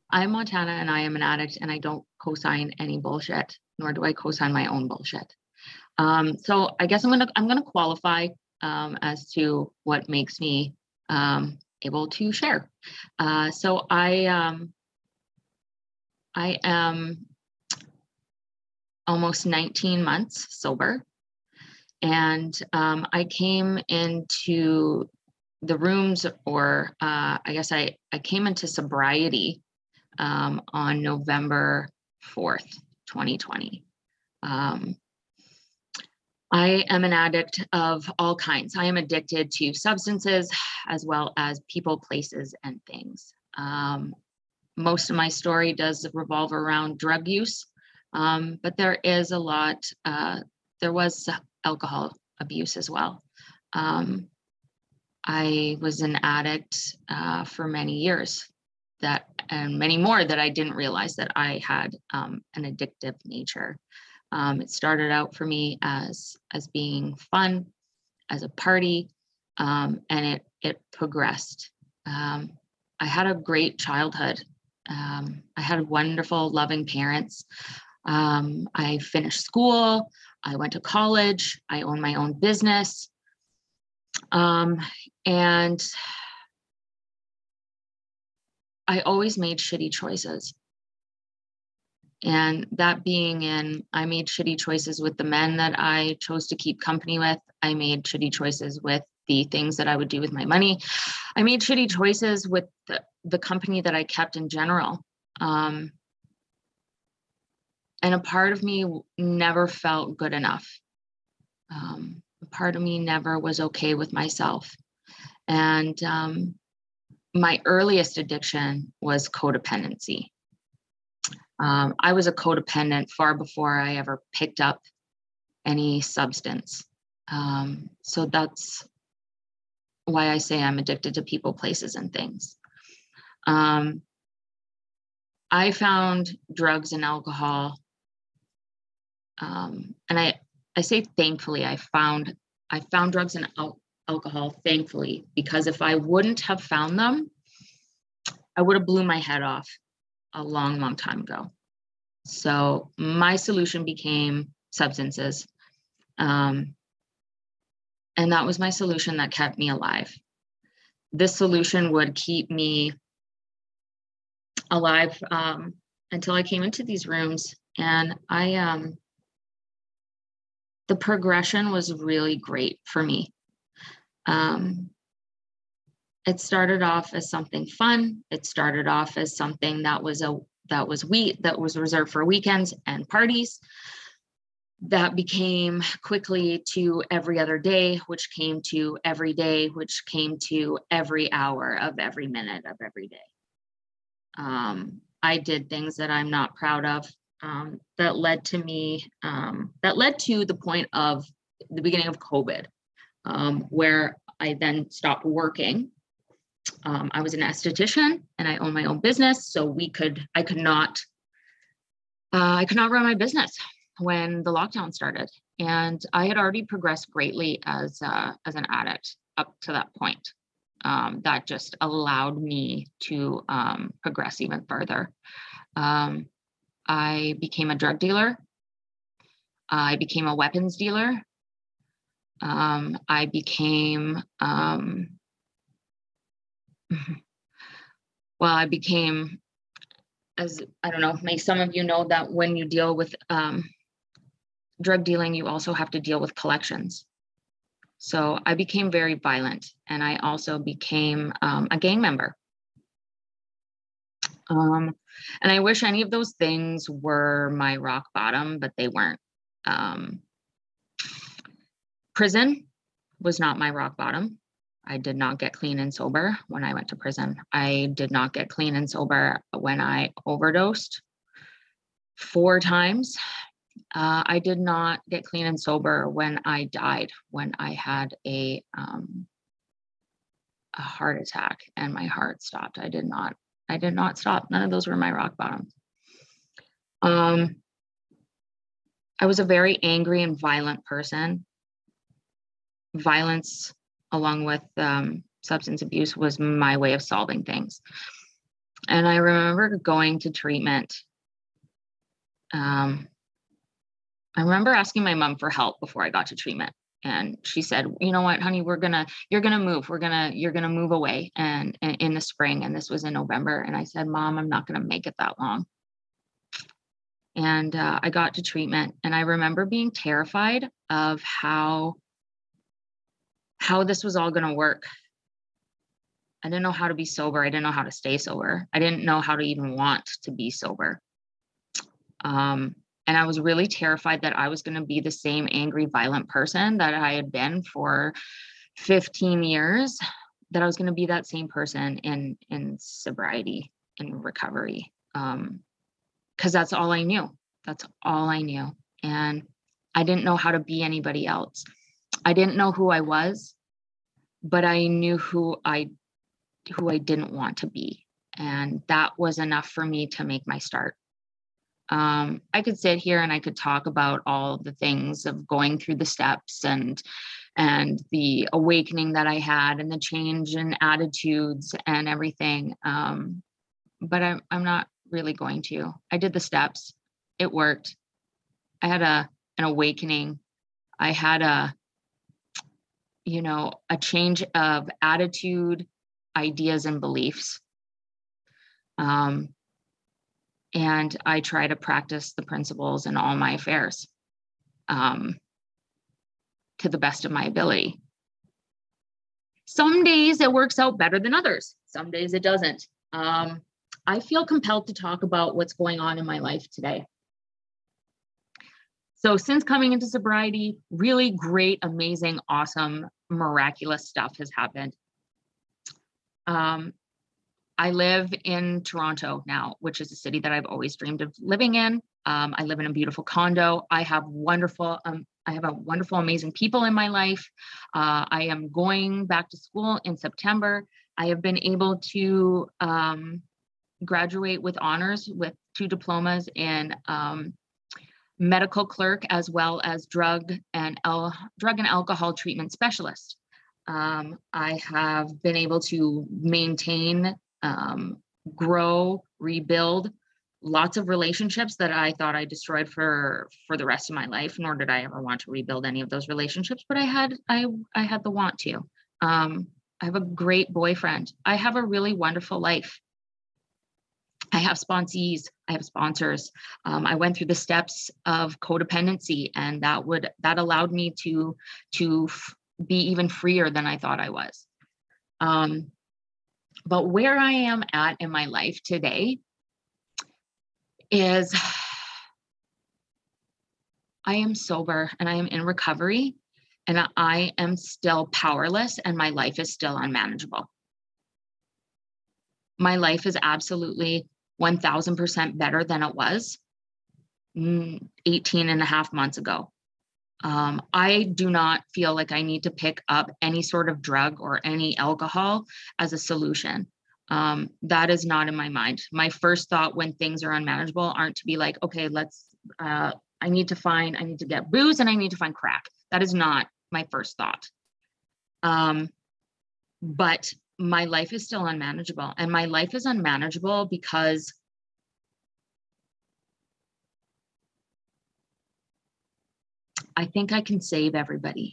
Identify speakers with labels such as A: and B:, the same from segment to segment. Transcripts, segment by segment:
A: I'm Montana and I am an addict, and I don't co-sign any bullshit, nor do I co-sign my own bullshit. So I guess I'm gonna qualify as to what makes me able to share. So I am almost 19 months sober, and I came into the rooms, or I guess I came into sobriety on November 4th, 2020. I am an addict of all kinds. I am addicted to substances as well as people, places, and things. Most of my story does revolve around drug use, but there is a lot, there was alcohol abuse as well. I was an addict for many years, and many more that I didn't realize that I had an addictive nature. It started out for me as being fun, as a party, and it progressed. I had a great childhood. I had wonderful, loving parents. I finished school. I went to college. I own my own business. And I always made shitty choices. And that being I made shitty choices with the men that I chose to keep company with. I made shitty choices with the things that I would do with my money. I made shitty choices with the company that I kept in general. And a part of me never felt good enough. A part of me never was okay with myself. And my earliest addiction was codependency. I was a codependent far before I ever picked up any substance. So that's why I say I'm addicted to people, places, and things. I found drugs and alcohol, and I say thankfully, I found drugs and alcohol thankfully, because if I wouldn't have found them, I would have blew my head off a long, long time ago. So my solution became substances. And that was my solution that kept me alive. This solution would keep me alive until I came into these rooms. And the progression was really great for me. It started off as something fun. It started off as something that was reserved for weekends and parties. That became quickly to every other day, which came to every day, which came to every hour of every minute of every day. I did things that I'm not proud of, that led to the point of the beginning of COVID, where I then stopped working. I was an esthetician and I own my own business. So I could not run my business when the lockdown started. And I had already progressed greatly as an addict up to that point. That just allowed me to progress even further. I became a drug dealer. I became a weapons dealer. I became, as I don't know, may some of you know that when you deal with drug dealing, you also have to deal with collections. So I became very violent, and I also became a gang member. And I wish any of those things were my rock bottom, but they weren't. Prison was not my rock bottom. I did not get clean and sober when I went to prison. I did not get clean and sober when I overdosed 4 times. I did not get clean and sober when I died, when I had a heart attack and my heart stopped. I did not stop. None of those were my rock bottoms. I was a very angry and violent person. Violence, along with substance abuse, was my way of solving things. And I remember going to treatment. I remember asking my mom for help before I got to treatment. And she said, you know what, honey, you're going to move. You're going to move away and in the spring. And this was in November. And I said, Mom, I'm not going to make it that long. And I got to treatment, and I remember being terrified of how this was all going to work. I didn't know how to be sober. I didn't know how to stay sober. I didn't know how to even want to be sober. And I was really terrified that I was going to be the same angry, violent person that I had been for 15 years, that I was going to be that same person in sobriety, in recovery. Because that's all I knew. That's all I knew. And I didn't know how to be anybody else. I didn't know who I was, but I knew who I didn't want to be. And that was enough for me to make my start. I could sit here and I could talk about all the things of going through the steps and the awakening that I had and the change in attitudes and everything. But I'm not really going to. I did the steps. It worked. I had an awakening. I had a change of attitude, ideas, and beliefs. And I try to practice the principles in all my affairs to the best of my ability. Some days it works out better than others. Some days it doesn't. I feel compelled to talk about what's going on in my life today. So since coming into sobriety, really great, amazing, awesome, miraculous stuff has happened. I live in Toronto now, which is a city that I've always dreamed of living in. I live in a beautiful condo. I have wonderful, amazing people in my life. I am going back to school in September. I have been able to graduate with honors with 2 diplomas in medical clerk, as well as drug and alcohol treatment specialist. I have been able to maintain, grow, rebuild lots of relationships that I thought I destroyed for the rest of my life, nor did I ever want to rebuild any of those relationships, but I had the want to. I have a great boyfriend. I have a really wonderful life. I have sponsees. I have sponsors. I went through the steps of codependency, and that allowed me to be even freer than I thought I was. But where I am at in my life today is I am sober and I am in recovery, and I am still powerless, and my life is still unmanageable. My life is absolutely 1000% better than it was 18 and a half months ago. I do not feel like I need to pick up any sort of drug or any alcohol as a solution. That is not in my mind. My first thought when things are unmanageable aren't to be like, okay, I need to get booze and I need to find crack. That is not my first thought. But my life is still unmanageable, and my life is unmanageable because I think I can save everybody.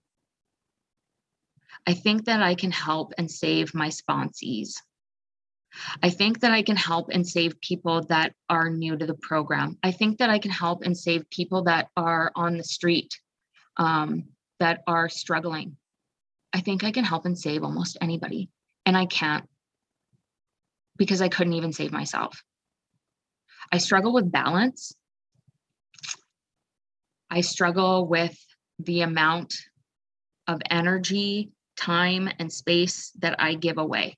A: I think that I can help and save my sponsees. I think that I can help and save people that are new to the program. I think that I can help and save people that are on the street, that are struggling. I think I can help and save almost anybody, and I can't, because I couldn't even save myself. I struggle with balance. I struggle with the amount of energy, time, and space that I give away.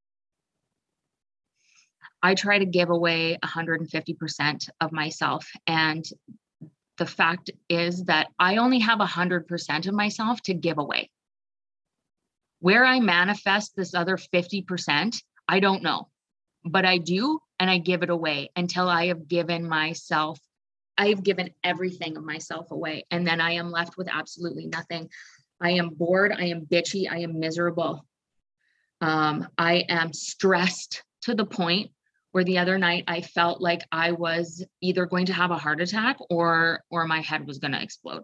A: I try to give away 150% of myself. And the fact is that I only have 100% of myself to give away. Where I manifest this other 50%, I don't know, but I do, and I give it away until I have given everything of myself away. And then I am left with absolutely nothing. I am bored. I am bitchy. I am miserable. I am stressed to the point where the other night I felt like I was either going to have a heart attack or my head was going to explode.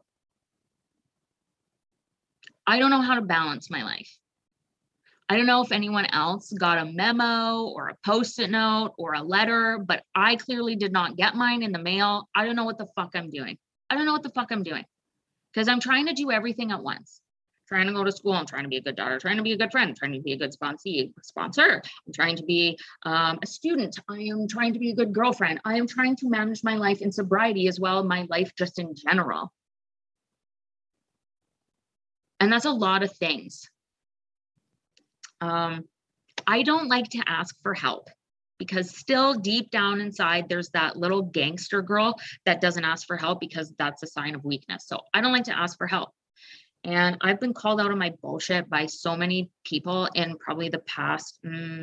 A: I don't know how to balance my life. I don't know if anyone else got a memo or a post-it note or a letter, but I clearly did not get mine in the mail. I don't know what the fuck I'm doing. I don't know what the fuck I'm doing because I'm trying to do everything at once. Trying to go to school. I'm trying to be a good daughter, trying to be a good friend, trying to be a good sponsor. I'm trying to be a student. I am trying to be a good girlfriend. I am trying to manage my life in sobriety as well, my life just in general. And that's a lot of things. I don't like to ask for help because still deep down inside, there's that little gangster girl that doesn't ask for help because that's a sign of weakness. So I don't like to ask for help. And I've been called out on my bullshit by so many people in probably the past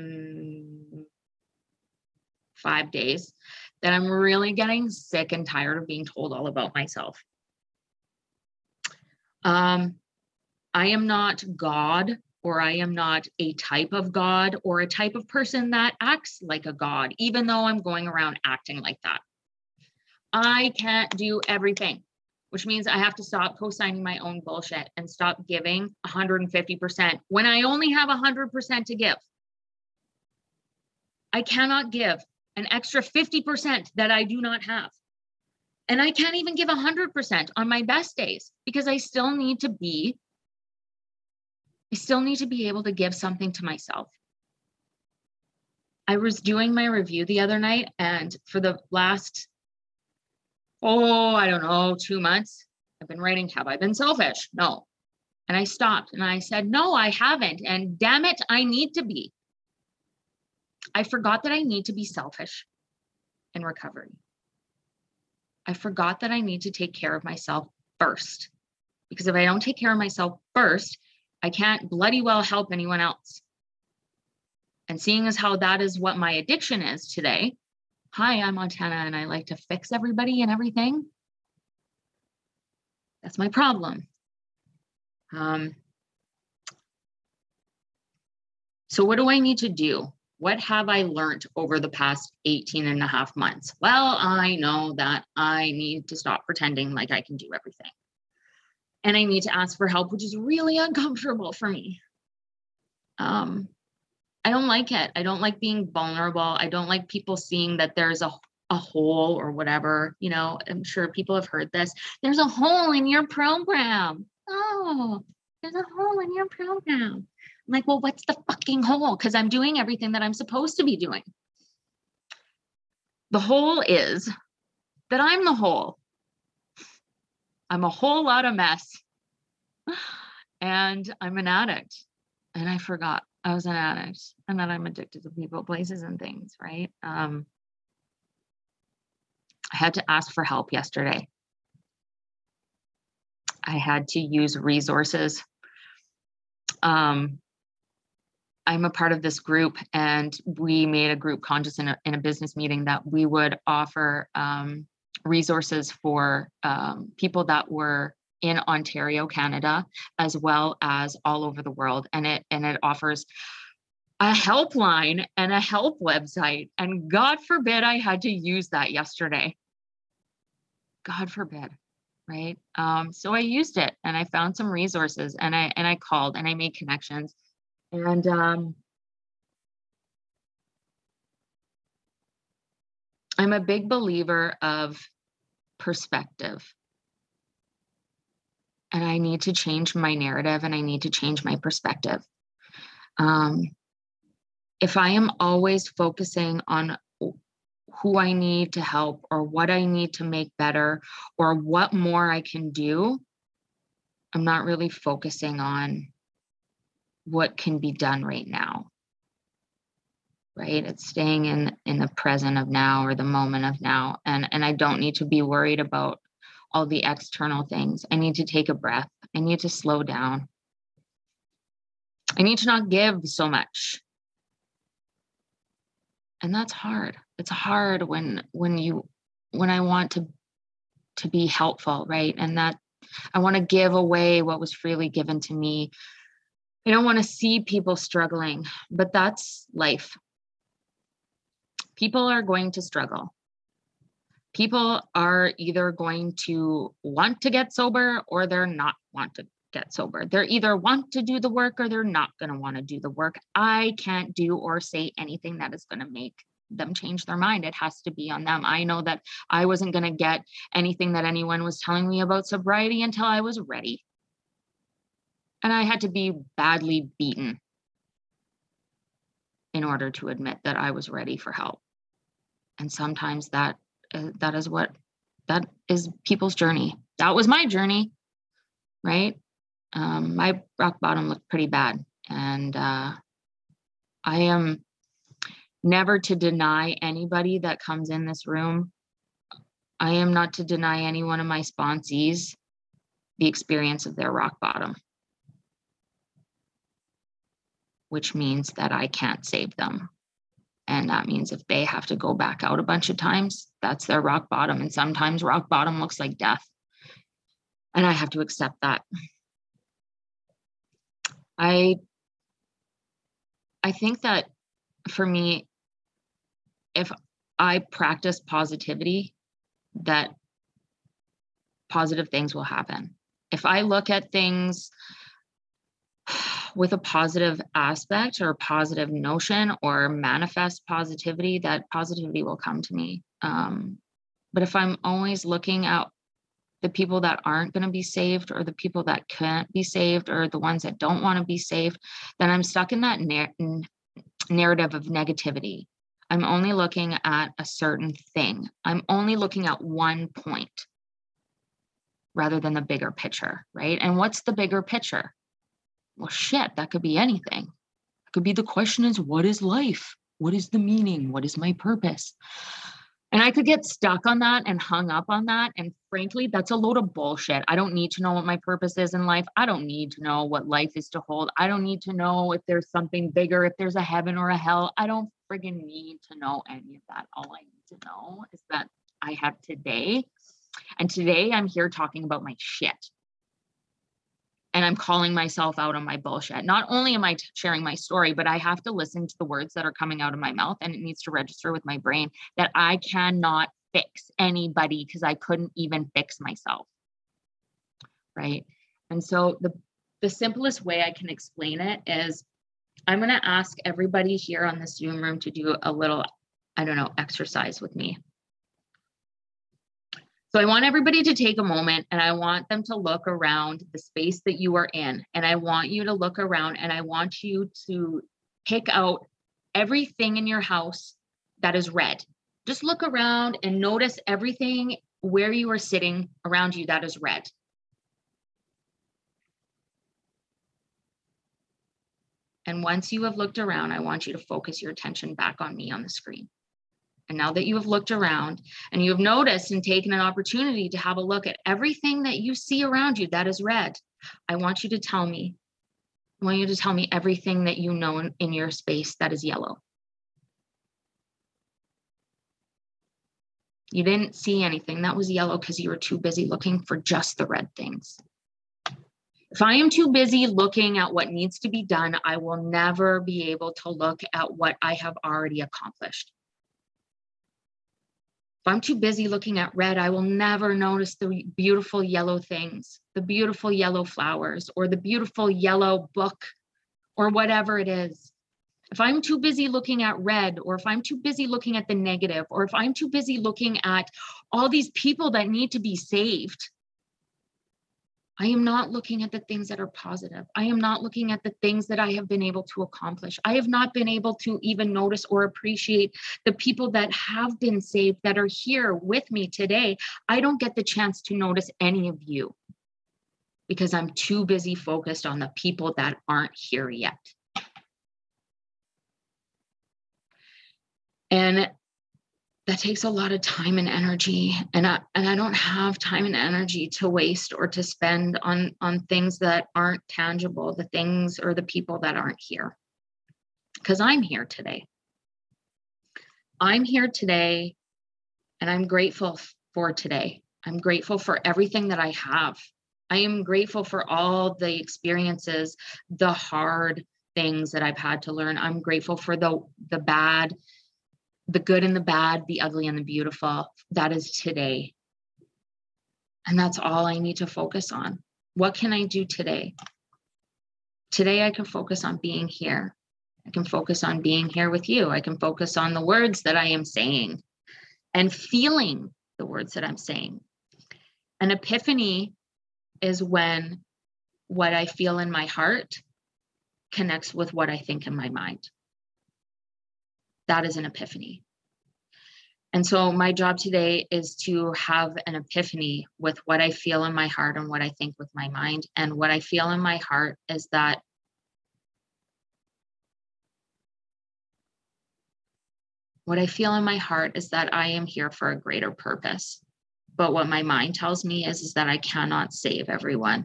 A: 5 days that I'm really getting sick and tired of being told all about myself. I am not God, or I am not a type of God or a type of person that acts like a God, even though I'm going around acting like that. I can't do everything, which means I have to stop co-signing my own bullshit and stop giving 150% when I only have 100% to give. I cannot give an extra 50% that I do not have. And I can't even give 100% on my best days because I still need to be able to give something to myself. I was doing my review the other night, and for the last, 2 months, I've been writing, have I been selfish? No. And I stopped and I said, no, I haven't. And damn it, I need to be. I forgot that I need to be selfish in recovery. I forgot that I need to take care of myself first. Because if I don't take care of myself first, I can't bloody well help anyone else. And seeing as how that is what my addiction is today, hi, I'm Montana and I like to fix everybody and everything. That's my problem. So what do I need to do? What have I learned over the past 18 and a half months? Well, I know that I need to stop pretending like I can do everything. And I need to ask for help, which is really uncomfortable for me. I don't like it. I don't like being vulnerable. I don't like people seeing that there's a hole or whatever. You know, I'm sure people have heard this. There's a hole in your program. Oh, there's a hole in your program. I'm like, well, what's the fucking hole? Because I'm doing everything that I'm supposed to be doing. The hole is that I'm the hole. I'm a whole lot of mess. And I'm an addict. And I forgot I was an addict and that I'm addicted to people, places, and things, right? I had to ask for help yesterday. I had to use resources. I'm a part of this group, and we made a group conscious in a business meeting that we would offer resources for people that were in Ontario, Canada, as well as all over the world. And it offers a helpline and a help website. And God forbid I had to use that yesterday. God forbid, right? So I used it and I found some resources and I called and I made connections. And I'm a big believer of perspective. And I need to change my narrative and I need to change my perspective. If I am always focusing on who I need to help or what I need to make better or what more I can do, I'm not really focusing on what can be done right now, right? It's staying in the present of now or the moment of now. And I don't need to be worried about all the external things. I need to take a breath. I need to slow down. I need to not give so much. And that's hard. It's hard when I want to be helpful, right? And that I want to give away what was freely given to me. I don't want to see people struggling, but that's life. People are going to struggle. People are either going to want to get sober or they're not want to get sober. They're either want to do the work or they're not going to want to do the work. I can't do or say anything that is going to make them change their mind. It has to be on them. I know that I wasn't going to get anything that anyone was telling me about sobriety until I was ready. And I had to be badly beaten in order to admit that I was ready for help. And sometimes that is people's journey. That was my journey, right? My rock bottom looked pretty bad. And I am never to deny anybody that comes in this room. I am not to deny any one of my sponsees the experience of their rock bottom, which means that I can't save them. And that means if they have to go back out a bunch of times, that's their rock bottom. And sometimes rock bottom looks like death. And I have to accept that. I think that for me, if I practice positivity, that positive things will happen. If I look at things with a positive aspect or a positive notion or manifest positivity, that positivity will come to me. But if I'm always looking at the people that aren't going to be saved or the people that can't be saved or the ones that don't want to be saved, then I'm stuck in that narrative of negativity. I'm only looking at a certain thing. I'm only looking at one point rather than the bigger picture, right? And what's the bigger picture? Well, shit, that could be anything. It could be the question is, what is life? What is the meaning? What is my purpose? And I could get stuck on that and hung up on that. And frankly, that's a load of bullshit. I don't need to know what my purpose is in life. I don't need to know what life is to hold. I don't need to know if there's something bigger, if there's a heaven or a hell. I don't friggin' need to know any of that. All I need to know is that I have today. And today I'm here talking about my shit. And I'm calling myself out on my bullshit. Not only am I sharing my story, but I have to listen to the words that are coming out of my mouth, and it needs to register with my brain that I cannot fix anybody because I couldn't even fix myself. Right. And so the simplest way I can explain it is I'm going to ask everybody here on this Zoom room to do a little, exercise with me. So I want everybody to take a moment and I want them to look around the space that you are in. And I want you to look around and I want you to pick out everything in your house that is red. Just look around and notice everything where you are sitting around you that is red. And once you have looked around, I want you to focus your attention back on me on the screen. And now that you have looked around and you have noticed and taken an opportunity to have a look at everything that you see around you that is red, I want you to tell me everything that you know in your space that is yellow. You didn't see anything that was yellow because you were too busy looking for just the red things. If I am too busy looking at what needs to be done, I will never be able to look at what I have already accomplished. If I'm too busy looking at red, I will never notice the beautiful yellow things, the beautiful yellow flowers, or the beautiful yellow book, or whatever it is. If I'm too busy looking at red, or if I'm too busy looking at the negative, or if I'm too busy looking at all these people that need to be saved, I am not looking at the things that are positive. I am not looking at the things that I have been able to accomplish. I have not been able to even notice or appreciate the people that have been saved that are here with me today. I don't get the chance to notice any of you because I'm too busy focused on the people that aren't here yet. And that takes a lot of time and energy. And I don't have time and energy to waste or to spend on things that aren't tangible, the things or the people that aren't here. Because I'm here today. I'm here today, and I'm grateful for today. I'm grateful for everything that I have. I am grateful for all the experiences, the hard things that I've had to learn. I'm grateful for the bad the good and the bad, the ugly and the beautiful. That is today. And that's all I need to focus on. What can I do today? Today, I can focus on being here. I can focus on being here with you. I can focus on the words that I am saying and feeling the words that I'm saying. An epiphany is when what I feel in my heart connects with what I think in my mind. That is an epiphany. And so my job today is to have an epiphany with what I feel in my heart and what I think with my mind. And what I feel in my heart is that I am here for a greater purpose. But what my mind tells me is that I cannot save everyone.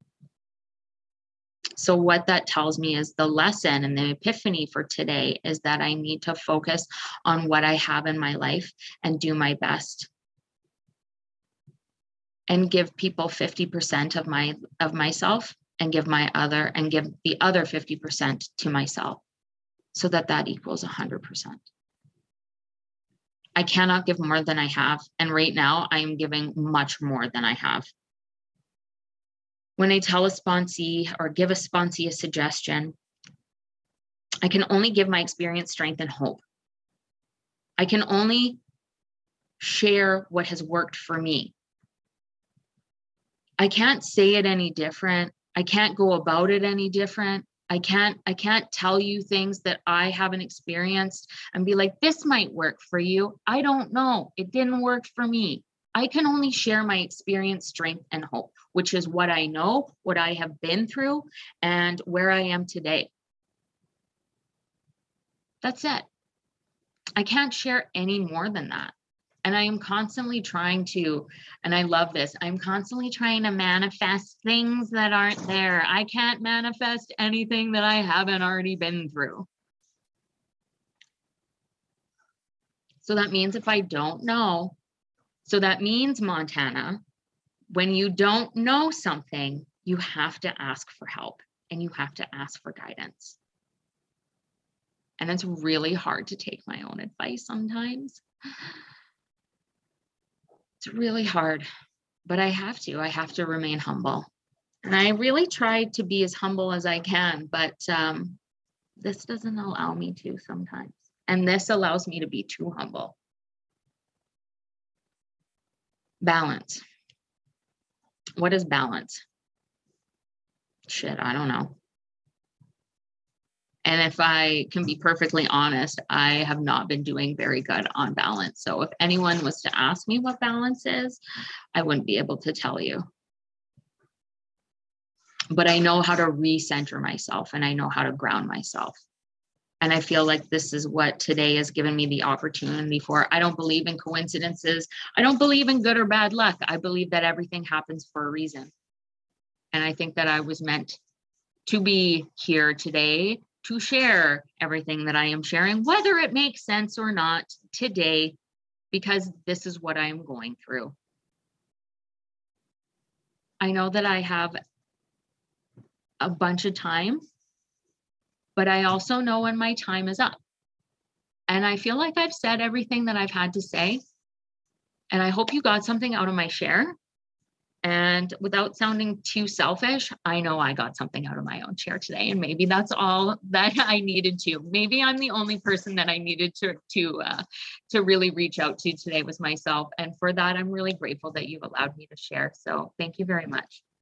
A: So what that tells me is the lesson and the epiphany for today is that I need to focus on what I have in my life and do my best. And give people 50% of myself and give the other 50% to myself so that equals 100%. I cannot give more than I have. And right now I am giving much more than I have. When I tell a sponsee or give a sponsee a suggestion, I can only give my experience, strength, and hope. I can only share what has worked for me. I can't say it any different. I can't go about it any different. I can't tell you things that I haven't experienced and be like, this might work for you. I don't know. It didn't work for me. I can only share my experience, strength, and hope, which is what I know, what I have been through, and where I am today. That's it. I can't share any more than that. And I am constantly trying to, and I love this, I'm constantly trying to manifest things that aren't there. I can't manifest anything that I haven't already been through. So that means if I don't know, so that means, Montana, when you don't know something, you have to ask for help and you have to ask for guidance. And it's really hard to take my own advice sometimes. It's really hard, but I have to remain humble. And I really try to be as humble as I can, but this doesn't allow me to sometimes. And this allows me to be too humble. Balance. What is balance? Shit, I don't know. And if I can be perfectly honest, I have not been doing very good on balance. So if anyone was to ask me what balance is, I wouldn't be able to tell you. But I know how to recenter myself and I know how to ground myself. And I feel like this is what today has given me the opportunity for. I don't believe in coincidences. I don't believe in good or bad luck. I believe that everything happens for a reason. And I think that I was meant to be here today to share everything that I am sharing, whether it makes sense or not today, because this is what I am going through. I know that I have a bunch of time, but I also know when my time is up. And I feel like I've said everything that I've had to say. And I hope you got something out of my share. And without sounding too selfish, I know I got something out of my own share today. And maybe that's all that I needed to. Maybe I'm the only person that I needed to really reach out to today was myself. And for that, I'm really grateful that you've allowed me to share. So thank you very much.